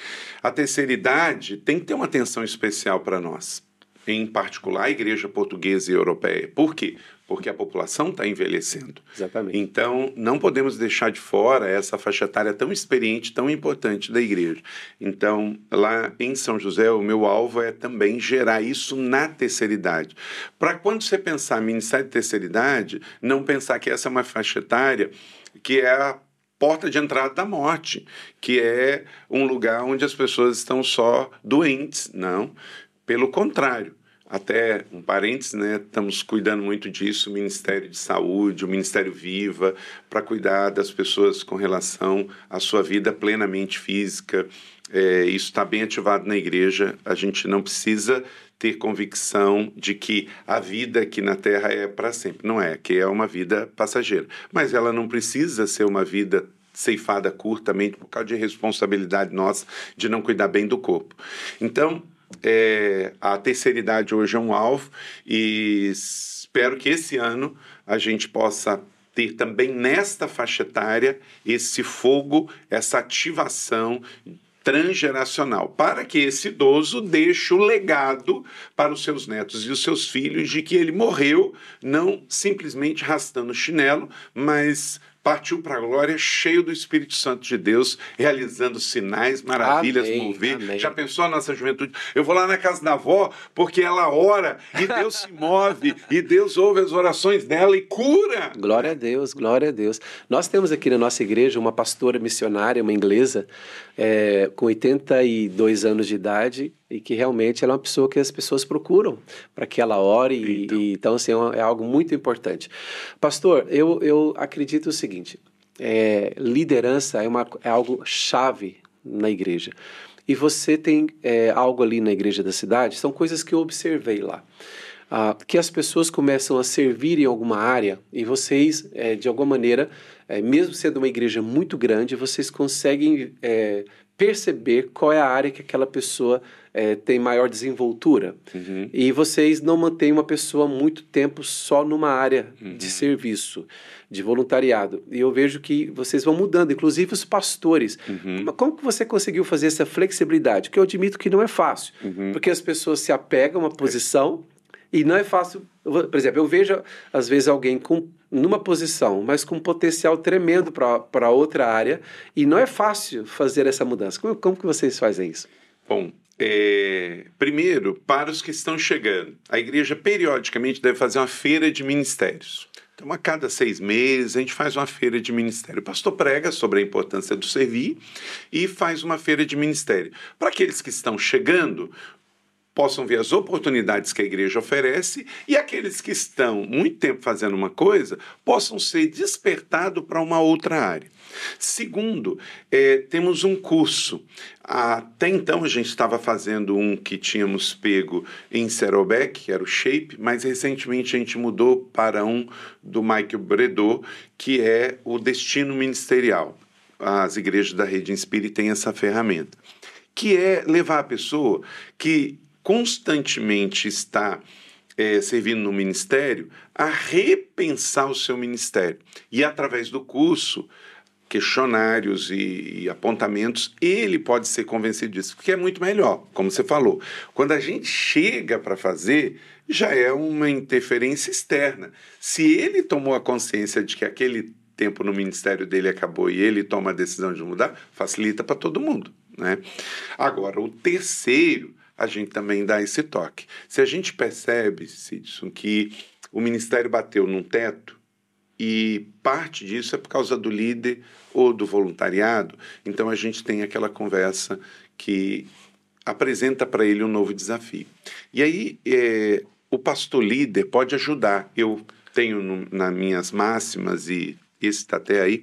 A terceira idade tem que ter uma atenção especial para nós, em particular a igreja portuguesa e europeia. Por quê? Porque a população está envelhecendo. Exatamente. Então, não podemos deixar de fora essa faixa etária tão experiente, tão importante da igreja. Então, lá em São José, o meu alvo é também gerar isso na terceira idade. Para quando você pensar em ministério de terceira idade, não pensar que essa é uma faixa etária que é a porta de entrada da morte, que é um lugar onde as pessoas estão só doentes. Não, pelo contrário. Até um parênteses, né? Estamos cuidando muito disso, o Ministério de Saúde, o Ministério Viva, para cuidar das pessoas com relação à sua vida plenamente física. É, isso está bem ativado na igreja. A gente não precisa ter convicção de que a vida aqui na Terra é para sempre. Não é, que é uma vida passageira. Mas ela não precisa ser uma vida ceifada curtamente por causa de responsabilidade nossa de não cuidar bem do corpo. Então, É, a terceira idade hoje é um alvo e espero que esse ano a gente possa ter também nesta faixa etária esse fogo, essa ativação transgeracional, para que esse idoso deixe o legado para os seus netos e os seus filhos de que ele morreu não simplesmente arrastando chinelo, mas partiu para a glória cheio do Espírito Santo de Deus, realizando sinais, maravilhas, Amém, mover. amém. Já pensou a nossa juventude? Eu vou lá na casa da avó porque ela ora e Deus se move e Deus ouve as orações dela e cura. Glória a Deus, glória a Deus. Nós temos aqui na nossa igreja uma pastora missionária, uma inglesa, é, com oitenta e dois anos de idade, e que realmente ela é uma pessoa que as pessoas procuram para que ela ore. E, então, e, então assim, é algo muito importante. Pastor, eu, eu acredito o seguinte, é, liderança é, uma, é algo chave na igreja. E você tem é, algo ali na igreja da cidade, são coisas que eu observei lá. Ah, que as pessoas começam a servir em alguma área e vocês, é, de alguma maneira, é, mesmo sendo uma igreja muito grande, vocês conseguem é, perceber qual é a área que aquela pessoa é, tem maior desenvoltura. Uhum. E vocês não mantêm uma pessoa muito tempo só numa área uhum. de serviço, de voluntariado. E eu vejo que vocês vão mudando, inclusive os pastores. Uhum. Como, como que você conseguiu fazer essa flexibilidade? Que eu admito que não é fácil, uhum. porque as pessoas se apegam a uma posição... É. E não é fácil, por exemplo, eu vejo às vezes alguém com, numa posição, mas com um potencial tremendo para outra área, e não é fácil fazer essa mudança. Como, como que vocês fazem isso? Bom, é, primeiro, para os que estão chegando, a igreja periodicamente deve fazer uma feira de ministérios. Então, a cada seis meses, a gente faz uma feira de ministério. O pastor prega sobre a importância do servir e faz uma feira de ministério. Para aqueles que estão chegando, possam ver as oportunidades que a igreja oferece e aqueles que estão muito tempo fazendo uma coisa possam ser despertados para uma outra área. Segundo, é, temos um curso. Até então a gente estava fazendo um que tínhamos pego em Saddleback, que era o Shape, mas recentemente a gente mudou para um do Michael Bredot, que é o Destino Ministerial. As igrejas da Rede Inspire têm essa ferramenta, que é levar a pessoa que constantemente está é, servindo no ministério a repensar o seu ministério. E através do curso, questionários e, e apontamentos, ele pode ser convencido disso, porque é muito melhor, como você falou. Quando a gente chega para fazer, já é uma interferência externa. Se ele tomou a consciência de que aquele tempo no ministério dele acabou e ele toma a decisão de mudar, facilita para todo mundo, né? Agora, o terceiro, a gente também dá esse toque. Se a gente percebe, Sidson, que o ministério bateu num teto e parte disso é por causa do líder ou do voluntariado, então a gente tem aquela conversa que apresenta para ele um novo desafio. E aí é, o pastor líder pode ajudar. Eu tenho no, nas minhas máximas, e esse está até aí,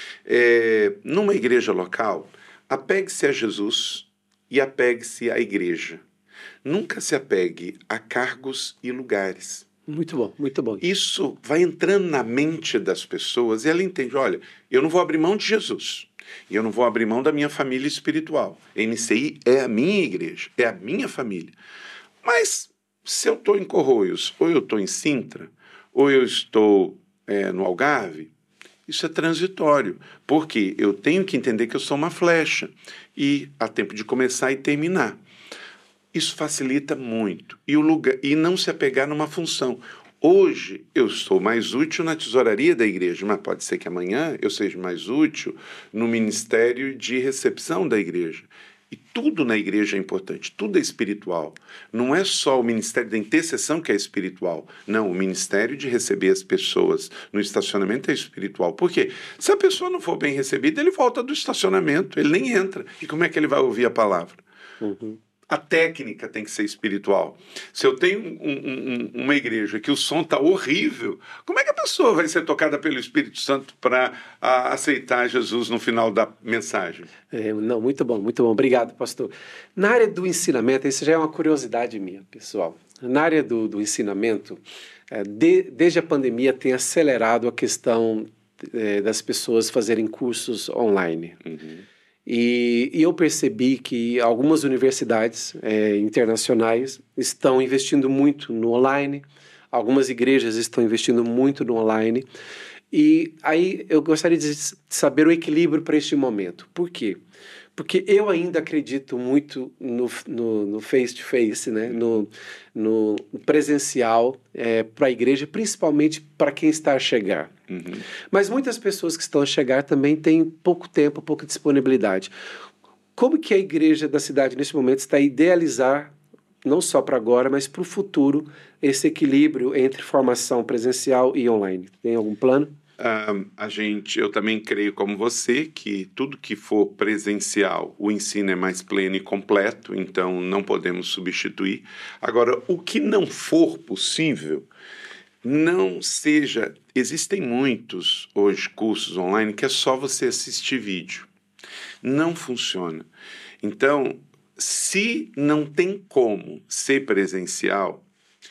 é, numa igreja local, apegue-se a Jesus e apegue-se à igreja. Nunca se apegue a cargos e lugares. Muito bom, muito bom. Isso vai entrando na mente das pessoas e ela entende, olha, eu não vou abrir mão de Jesus. E eu não vou abrir mão da minha família espiritual. M C I é a minha igreja, é a minha família. Mas se eu estou em Corroios, ou eu estou em Sintra, ou eu estou é, no Algarve, isso é transitório, porque eu tenho que entender que eu sou uma flecha e há tempo de começar e terminar. Isso facilita muito e, o lugar, e não se apegar numa função. Hoje eu sou mais útil na tesouraria da igreja, mas pode ser que amanhã eu seja mais útil no ministério de recepção da igreja. E tudo na igreja é importante, tudo é espiritual. Não é só o ministério da intercessão que é espiritual. Não, o ministério de receber as pessoas no estacionamento é espiritual. Por quê? Se a pessoa não for bem recebida, ele volta do estacionamento, ele nem entra. E como é que ele vai ouvir a palavra? Uhum. a técnica tem que ser espiritual. Se eu tenho um, um, uma igreja que o som está horrível, como é que a pessoa vai ser tocada pelo Espírito Santo para aceitar Jesus no final da mensagem? É, não, muito bom, muito bom. Obrigado, pastor. Na área do ensinamento, isso já é uma curiosidade minha, pessoal. Na área do, do ensinamento, é, de, desde a pandemia tem acelerado a questão é, das pessoas fazerem cursos online. Uhum. E, e eu percebi que algumas universidades é, internacionais estão investindo muito no online, algumas igrejas estão investindo muito no online, e aí eu gostaria de saber o equilíbrio para este momento. Por quê? Porque eu ainda acredito muito no, no, no face-to-face, né? no, no presencial é, para a igreja, principalmente para quem está a chegar. Uhum. Mas muitas pessoas que estão a chegar também têm pouco tempo, pouca disponibilidade. Como que a igreja da cidade, nesse momento, está a idealizar, não só para agora, mas para o futuro, esse equilíbrio entre formação presencial e online? Tem algum plano? Uh, a gente, eu também creio como você que tudo que for presencial, o ensino é mais pleno e completo, então não podemos substituir. Agora, o que não for possível, não seja... Existem muitos hoje cursos online que é só você assistir vídeo. Não funciona. Então, se não tem como ser presencial,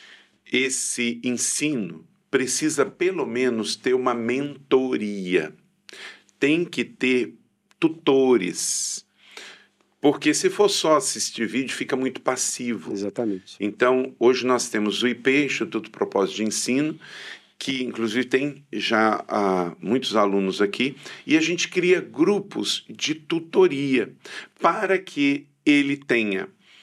esse ensino precisa pelo menos ter uma mentoria. Tem que ter tutores. Porque se for só assistir vídeo, fica muito passivo. Exatamente. Então, hoje nós temos o I P, Instituto Propósito de Ensino, que inclusive tem já ah, muitos alunos aqui, e a gente cria grupos de tutoria para que ele tenha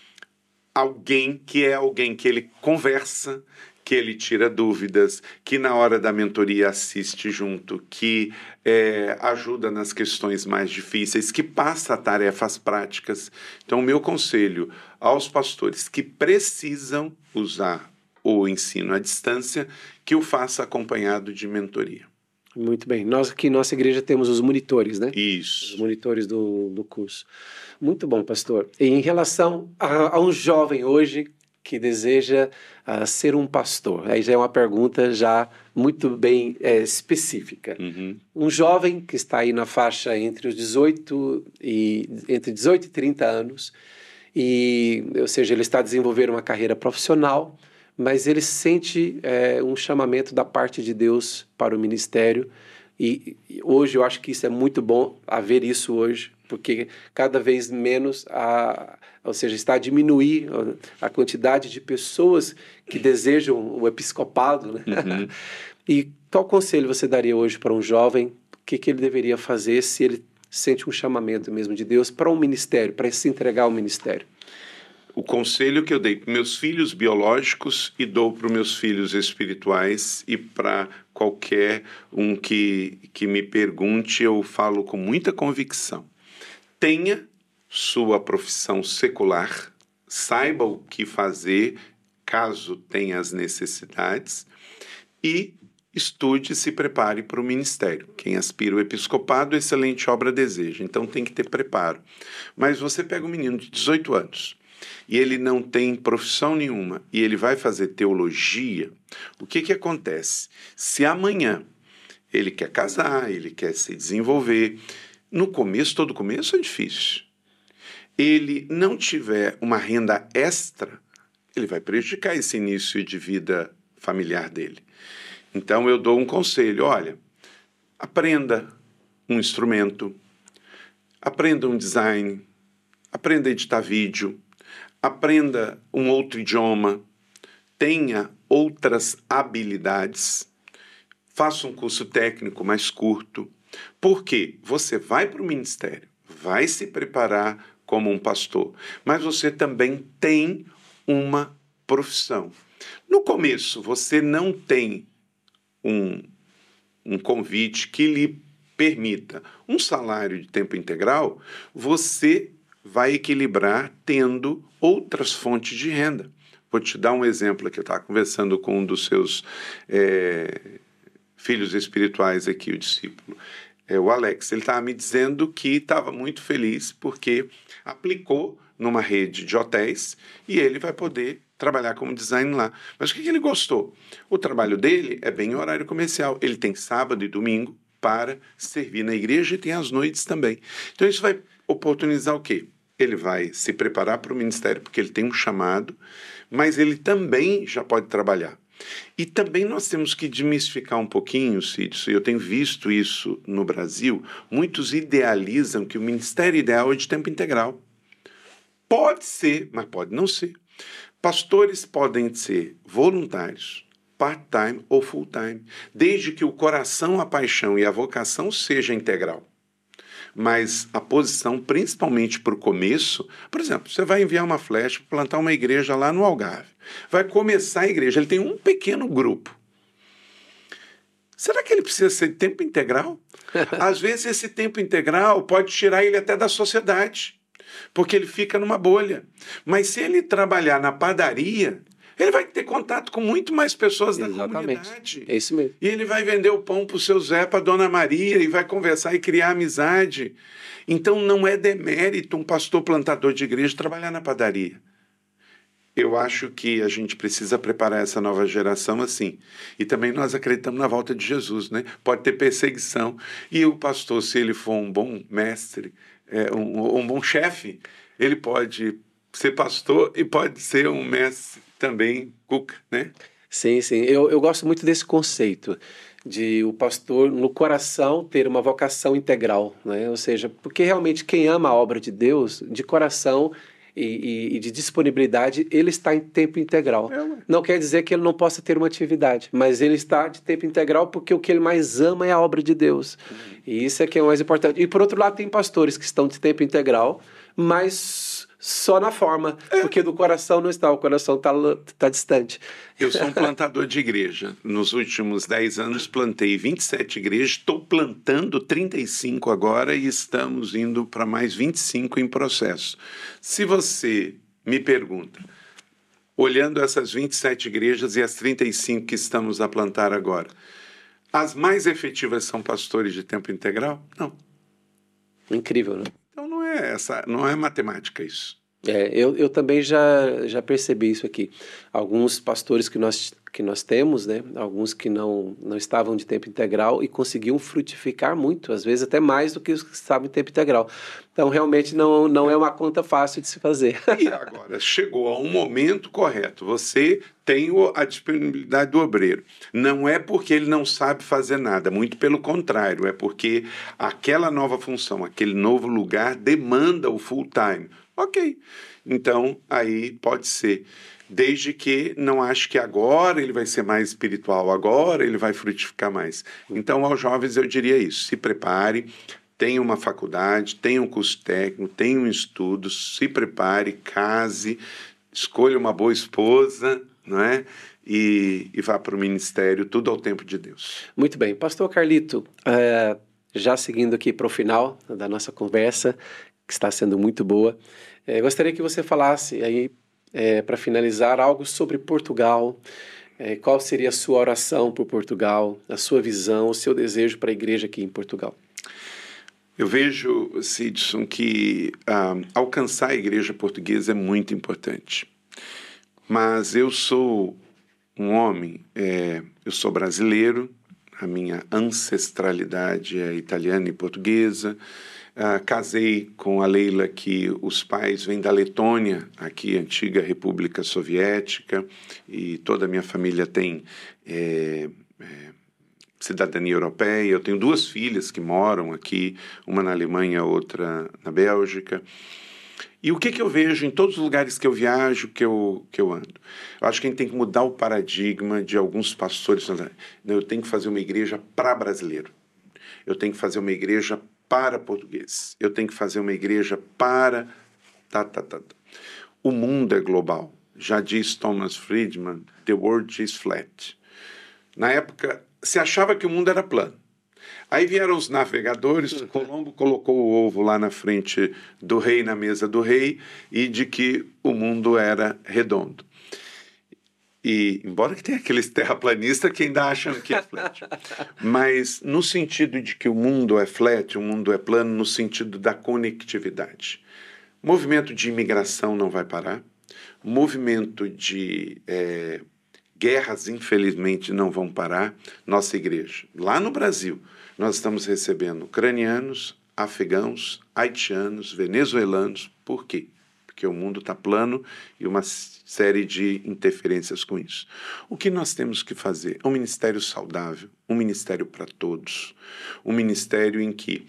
alguém que é alguém que ele conversa, que ele tira dúvidas, que na hora da mentoria assiste junto, que é, ajuda nas questões mais difíceis, que passa tarefas práticas. Então, o meu conselho aos pastores que precisam usar o ensino à distância, que o faça acompanhado de mentoria. Muito bem. Nós aqui, nossa igreja, temos os monitores, né? Isso. Os monitores do, do curso. Muito bom, pastor. E em relação a, a um jovem hoje que deseja uh, ser um pastor, aí já é uma pergunta já muito bem é, específica. Uhum. Um jovem que está aí na faixa entre os dezoito e, entre dezoito e trinta anos, e, ou seja, ele está a desenvolver uma carreira profissional, mas ele sente é, um chamamento da parte de Deus para o ministério, e, e hoje eu acho que isso é muito bom haver isso hoje, porque cada vez menos, a, ou seja, está a diminuir a quantidade de pessoas que desejam o episcopado, né? Uhum. E qual conselho você daria hoje para um jovem? O que, que ele deveria fazer se ele sente um chamamento mesmo de Deus para um ministério, para se entregar ao ministério? O conselho que eu dei para meus filhos biológicos e dou para os meus filhos espirituais e para qualquer um que, que me pergunte, eu falo com muita convicção. Tenha sua profissão secular, saiba o que fazer caso tenha as necessidades e estude e se prepare para o ministério. Quem aspira ao episcopado, excelente obra deseja, então tem que ter preparo. Mas você pega um menino de dezoito anos e ele não tem profissão nenhuma e ele vai fazer teologia, o que que acontece? Se amanhã ele quer casar, ele quer se desenvolver, no começo, todo começo é difícil. Ele não tiver uma renda extra, ele vai prejudicar esse início de vida familiar dele. Então eu dou um conselho, olha, aprenda um instrumento, aprenda um design, aprenda a editar vídeo, aprenda um outro idioma, tenha outras habilidades, faça um curso técnico mais curto, porque você vai para o ministério, vai se preparar como um pastor, mas você também tem uma profissão. No começo, você não tem um, um convite que lhe permita um salário de tempo integral, você vai equilibrar tendo outras fontes de renda. Vou te dar um exemplo aqui. Eu estava conversando com um dos seus é, filhos espirituais aqui, o discípulo, é, o Alex. Ele estava me dizendo que estava muito feliz porque aplicou numa rede de hotéis e ele vai poder trabalhar como design lá. Mas o que, que ele gostou? O trabalho dele é bem em horário comercial. Ele tem sábado e domingo para servir na igreja e tem as noites também. Então isso vai oportunizar o quê? Ele vai se preparar para o ministério porque ele tem um chamado, mas ele também já pode trabalhar. E também nós temos que desmistificar um pouquinho, Cídio, e eu tenho visto isso no Brasil, muitos idealizam que o ministério ideal é de tempo integral. Pode ser, mas pode não ser. Pastores podem ser voluntários, part-time ou full-time, desde que o coração, a paixão e a vocação seja integral. Mas a posição, principalmente para o começo, por exemplo, você vai enviar uma flecha para plantar uma igreja lá no Algarve. Vai começar a igreja, ele tem um pequeno grupo. Será que ele precisa ser de tempo integral? Às vezes esse tempo integral pode tirar ele até da sociedade, porque ele fica numa bolha. Mas se ele trabalhar na padaria, ele vai ter contato com muito mais pessoas da comunidade. É isso mesmo. E ele vai vender o pão para o seu Zé, para a Dona Maria, e vai conversar e criar amizade. Então não é demérito um pastor plantador de igreja trabalhar na padaria. Eu acho que a gente precisa preparar essa nova geração assim. E também nós acreditamos na volta de Jesus, né? Pode ter perseguição. E o pastor, se ele for um bom mestre, é, um, um bom chefe, ele pode ser pastor e pode ser um mestre também, cuca, né? Sim, sim. Eu, eu gosto muito desse conceito de o pastor, no coração, ter uma vocação integral, né? Ou seja, porque realmente quem ama a obra de Deus, de coração e, e, e de disponibilidade, ele está em tempo integral. É, não quer dizer que ele não possa ter uma atividade, mas ele está de tempo integral porque o que ele mais ama é a obra de Deus. Uhum. E isso é que é o mais importante. E por outro lado, tem pastores que estão de tempo integral, mas só na forma, é. Porque do coração não está, o coração está tá distante. Eu sou um plantador de igreja. Nos últimos dez anos plantei vinte e sete igrejas, estou plantando trinta e cinco agora e estamos indo para mais vinte e cinco em processo. Se você me pergunta, olhando essas vinte e sete igrejas e as trinta e cinco que estamos a plantar agora, as mais efetivas são pastores de tempo integral? Não. Incrível, né? Então não é essa, não é matemática isso. É, eu, eu também já, já percebi isso aqui. Alguns pastores que nós, que nós temos, né, alguns que não, não estavam de tempo integral e conseguiam frutificar muito, às vezes até mais do que os que estavam em tempo integral. Então, realmente, não, não é uma conta fácil de se fazer. E agora, chegou a um momento correto. Você tem a disponibilidade do obreiro. Não é porque ele não sabe fazer nada, muito pelo contrário, é porque aquela nova função, aquele novo lugar demanda o full time. Ok, então aí pode ser, desde que não ache que agora ele vai ser mais espiritual, agora ele vai frutificar mais. Então aos jovens eu diria isso, se prepare, tenha uma faculdade, tenha um curso técnico, tenha um estudo, se prepare, case, escolha uma boa esposa, não é? E, e vá para o ministério, tudo ao tempo de Deus. Muito bem, pastor Carlito, é, já seguindo aqui para o final da nossa conversa, que está sendo muito boa. É, gostaria que você falasse aí, é, para finalizar, algo sobre Portugal. É, qual seria a sua oração por Portugal, a sua visão, o seu desejo para a igreja aqui em Portugal? Eu vejo, Sidson, que ah, alcançar a igreja portuguesa é muito importante. Mas eu sou um homem, é, eu sou brasileiro, a minha ancestralidade é italiana e portuguesa. Uh, casei com a Leila, que os pais vêm da Letônia, aqui, antiga República Soviética, e toda a minha família tem é, é, cidadania europeia. Eu tenho duas filhas que moram aqui, uma na Alemanha, outra na Bélgica. E o que, que eu vejo em todos os lugares que eu viajo, que eu, que eu ando? Eu acho que a gente tem que mudar o paradigma de alguns pastores. Eu tenho que fazer uma igreja para brasileiro. Eu tenho que fazer uma igreja para português. Eu tenho que fazer uma igreja para... Tá, tá, tá. O mundo é global. Já diz Thomas Friedman, the world is flat. Na época, se achava que o mundo era plano. Aí vieram os navegadores, Colombo colocou o ovo lá na frente do rei, na mesa do rei, e de que o mundo era redondo. E, embora que tenha aqueles terraplanistas que ainda acham que é flat, mas no sentido de que o mundo é flat, o mundo é plano, no sentido da conectividade. O movimento de imigração não vai parar. O movimento de é, guerras, infelizmente, não vão parar. Nossa igreja, lá no Brasil, nós estamos recebendo ucranianos, afegãos, haitianos, venezuelanos. Por quê? Porque o mundo está plano e uma série de interferências com isso. O que nós temos que fazer? É um ministério saudável, um ministério para todos, um ministério em que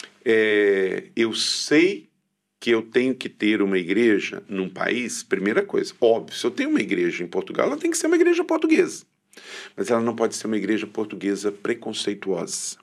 é, eu sei que eu tenho que ter uma igreja num país. Primeira coisa, óbvio, se eu tenho uma igreja em Portugal, ela tem que ser uma igreja portuguesa, mas ela não pode ser uma igreja portuguesa preconceituosa.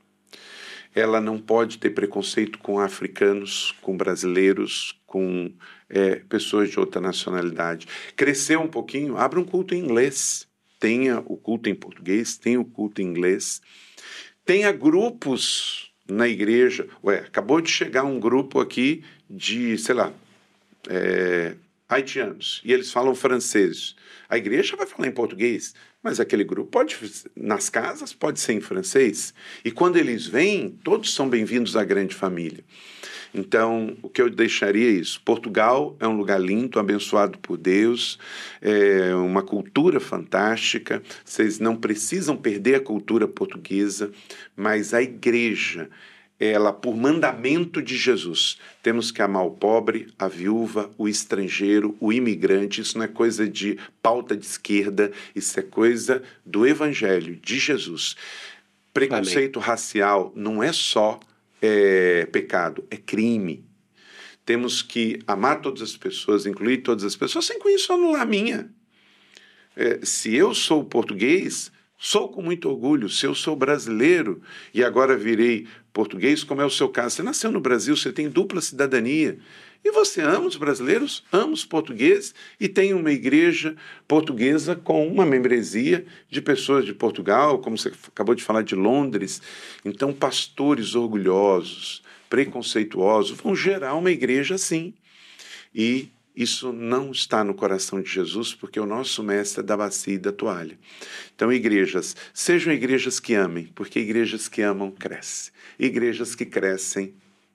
Ela não pode ter preconceito com africanos, com brasileiros, com é, pessoas de outra nacionalidade. Crescer um pouquinho, abra um culto em inglês. Tenha o culto em português, tenha o culto em inglês. Tenha grupos na igreja. Ué, acabou de chegar um grupo aqui de, sei lá, é, haitianos, e eles falam francês. A igreja vai falar em português, mas aquele grupo pode, nas casas, pode ser em francês. E quando eles vêm, todos são bem-vindos à grande família. Então, o que eu deixaria é isso. Portugal é um lugar lindo, abençoado por Deus, é uma cultura fantástica. Vocês não precisam perder a cultura portuguesa, mas a igreja, ela, por mandamento de Jesus, temos que amar o pobre, a viúva, o estrangeiro, o imigrante. Isso não é coisa de pauta de esquerda, isso é coisa do Evangelho de Jesus. Preconceito Amém. Racial não é só é, pecado, é crime. Temos que amar todas as pessoas, incluir todas as pessoas, sem com isso anular a minha. É, se eu sou português, sou com muito orgulho. Se eu sou brasileiro e agora virei português, como é o seu caso, você nasceu no Brasil, você tem dupla cidadania. E você ama os brasileiros, ama os portugueses e tem uma igreja portuguesa com uma membresia de pessoas de Portugal, como você acabou de falar, de Londres. Então, pastores orgulhosos, preconceituosos, vão gerar uma igreja assim. E isso não está no coração de Jesus, porque o nosso mestre é da bacia e da toalha. Então, igrejas, sejam igrejas que amem, porque igrejas que amam crescem. Igrejas que crescem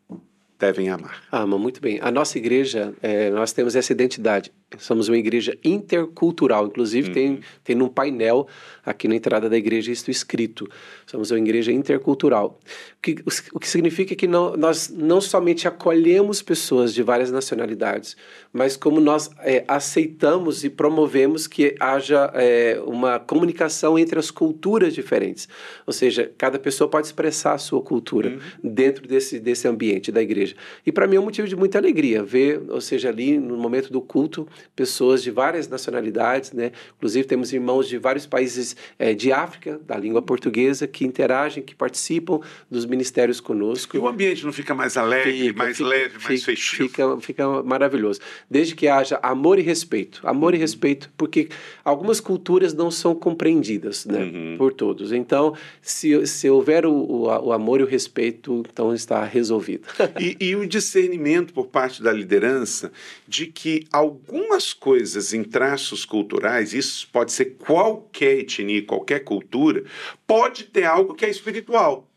devem amar. Ama, muito bem. A nossa igreja, é, nós temos essa identidade. Somos uma igreja intercultural. Inclusive, uhum. tem, tem num painel aqui na entrada da igreja isso escrito. Somos uma igreja intercultural. O que, o que significa que não, nós não somente acolhemos pessoas de várias nacionalidades, mas como nós é, aceitamos e promovemos que haja é, uma comunicação entre as culturas diferentes. Ou seja, cada pessoa pode expressar a sua cultura uhum. dentro desse, desse ambiente da igreja. E para mim é um motivo de muita alegria ver, ou seja, ali no momento do culto, pessoas de várias nacionalidades, né? Inclusive temos irmãos de vários países é, de África, da língua portuguesa, que interagem, que participam dos ministérios conosco. E o ambiente não fica mais alegre, fica, mais fica, leve, mais fica, festivo? Fica, fica maravilhoso. Desde que haja amor e respeito. Amor uhum. e respeito, porque algumas culturas não são compreendidas, né? Uhum. por todos. Então, se, se houver o, o, o amor e o respeito, então está resolvido. E, e o discernimento por parte da liderança de que algumas coisas em traços culturais, isso pode ser qualquer etnia, qualquer cultura, pode ter algo que é espiritual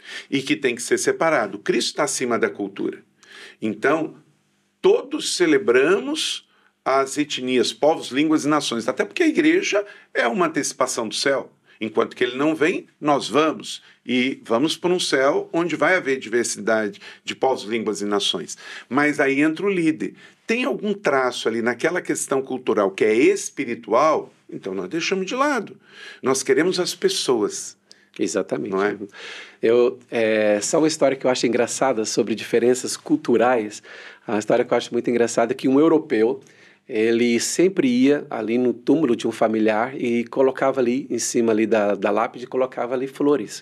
e que tem que ser separado. Cristo está acima da cultura. Então, todos celebramos as etnias, povos, línguas e nações, até porque a igreja é uma antecipação do céu. Enquanto que ele não vem, nós vamos. E vamos para um céu onde vai haver diversidade de povos, línguas e nações. Mas aí entra o líder. Tem algum traço ali naquela questão cultural que é espiritual? Então nós deixamos de lado. Nós queremos as pessoas. Exatamente. Não é? Eu, é, só uma história que eu acho engraçada sobre diferenças culturais. A história que eu acho muito engraçada é que um europeu, ele sempre ia ali no túmulo de um familiar e colocava ali, em cima ali da, da lápide, colocava ali flores.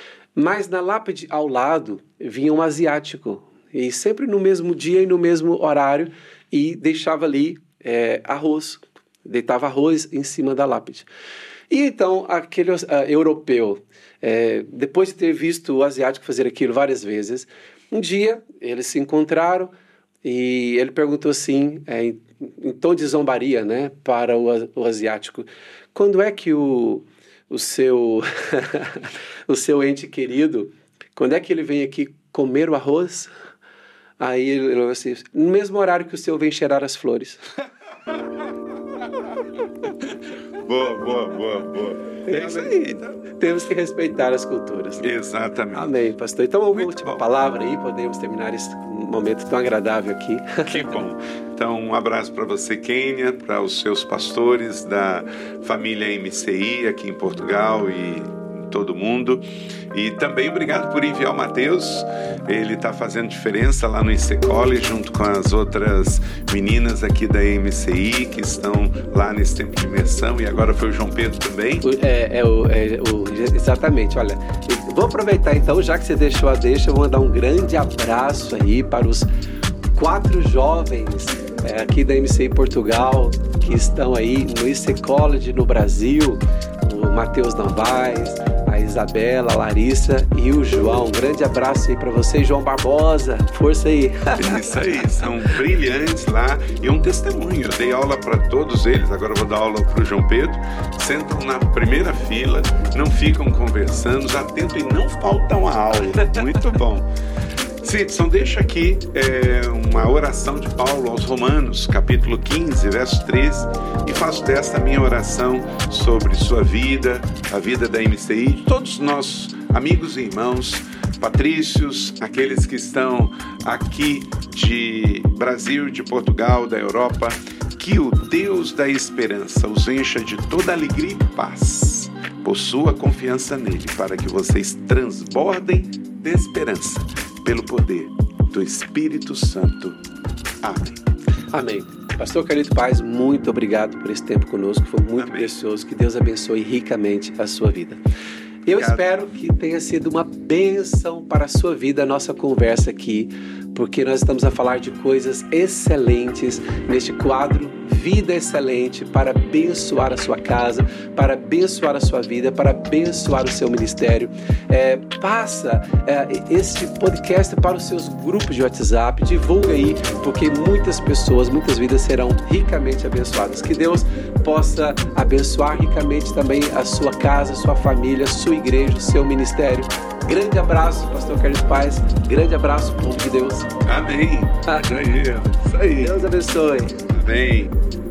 Mas na lápide ao lado vinha um asiático, e sempre no mesmo dia e no mesmo horário, e deixava ali é, arroz, deitava arroz em cima da lápide. E então aquele uh, europeu, é, depois de ter visto o asiático fazer aquilo várias vezes, um dia eles se encontraram e ele perguntou assim, é, em, em tom de zombaria, né, para o, o asiático: quando é que o, o, seu, o seu ente querido, quando é que ele vem aqui comer o arroz? Aí ele falou assim, no mesmo horário que o senhor vem cheirar as flores. Boa, boa, boa, boa. É isso aí. Então. Temos que respeitar as culturas. Exatamente. Amém, pastor. Então, uma Muito última bom. palavra aí, podemos terminar esse momento tão agradável aqui. Que bom. Então, um abraço para você, Kênia, para os seus pastores da família M C I aqui em Portugal e em todo o mundo. E também obrigado por enviar o Mateus. Ele está fazendo diferença lá no I C College, junto com as outras meninas aqui da M C I, que estão lá nesse tempo de imersão. E agora foi o João Pedro também. É, é, o, é o, exatamente. Olha, vou aproveitar então, já que você deixou a deixa, eu vou mandar um grande abraço aí para os quatro jovens é, aqui da M C I Portugal, que estão aí no I C College no Brasil. O Matheus Novaes, a Isabela, a Larissa e o João. Um grande abraço aí para vocês, João Barbosa. Força aí. Isso aí, são brilhantes lá e um testemunho. Eu dei aula para todos eles, agora eu vou dar aula para o João Pedro. Sentam na primeira fila, não ficam conversando, atentos e não faltam a aula. Muito bom. Sidson, deixa aqui é, uma oração de Paulo aos Romanos, capítulo quinze, verso treze, e faço desta minha oração sobre sua vida, a vida da M C I, de todos os nossos amigos e irmãos, patrícios, aqueles que estão aqui de Brasil, de Portugal, da Europa, que o Deus da esperança os encha de toda alegria e paz, por sua confiança nele, para que vocês transbordem de esperança, pelo poder do Espírito Santo. Amém. Amém. Pastor Carlito Paes, muito obrigado por esse tempo conosco, foi muito Amém. precioso, que Deus abençoe ricamente a sua vida. Eu Obrigado. espero que tenha sido uma bênção para a sua vida a nossa conversa aqui, porque nós estamos a falar de coisas excelentes neste quadro Vida Excelente, para abençoar a sua casa, para abençoar a sua vida, para abençoar o seu ministério. É, passa é, este podcast para os seus grupos de WhatsApp, divulga aí, porque muitas pessoas, muitas vidas serão ricamente abençoadas. Que Deus possa abençoar ricamente também a sua casa, a sua família, a sua igreja, o seu ministério. Grande abraço, pastor Carlito Paes. Grande abraço, povo de Deus. Amém. Isso aí. Isso aí. Deus abençoe. Amém.